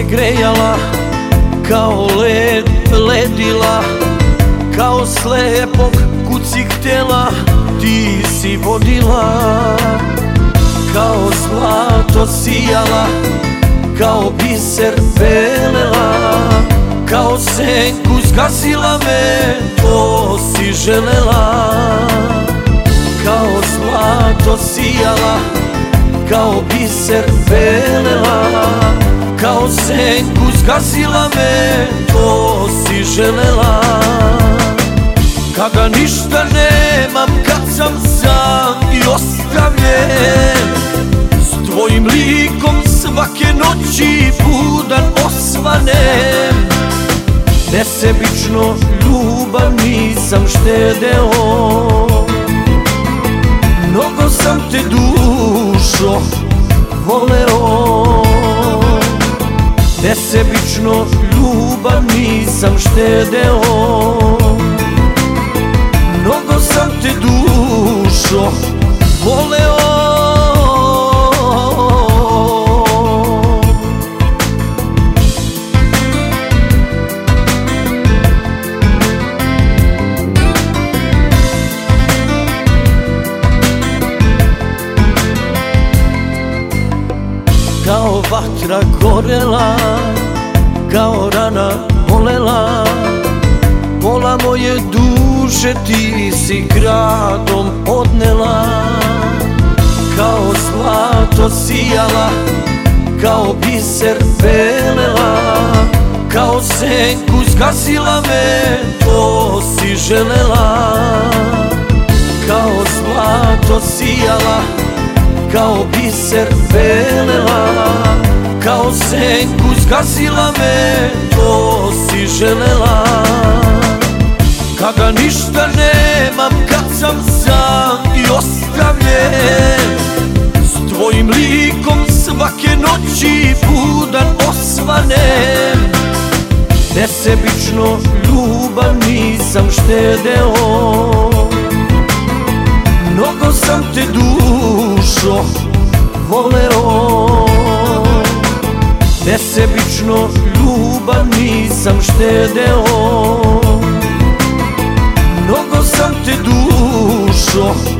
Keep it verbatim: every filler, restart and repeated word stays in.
se grejala, kao led ledila, kao slepog kuci htjela, ti si vodila. Kao zlato sijala, kao biser belela, kao senku zgasila me, to si želela. Kao zlato sijala, kao biser belela, kao senku zgasila me, to si želela. Kada ništa nemam, kad sam sam i ostavljen, s tvojim likom svake noći budan osvanem. Nesebično ljubav nisam štedeo, mnogo sam te dušo voleo. Nesebično ljubav nisam štedeo, mnogo sam te dušo voleo. Kao vatra gorela, kao rana bolela, pola moje duše ti si gradom odnela. Kao zlato sijala, kao biser belela, kao senku zgasila me, to si želela. Kao zlato sijala, kao biser belela, kao senku zgasila me, to si želela. Kada ništa nemam, kad sam sam i ostavljen, s tvojim likom svake noći budan osvanem. Nesebično ljubav nisam štedeo, mnogo sam te dušo voleo. Nesebično ljubav nisam štedeo, mnogo sam te dušo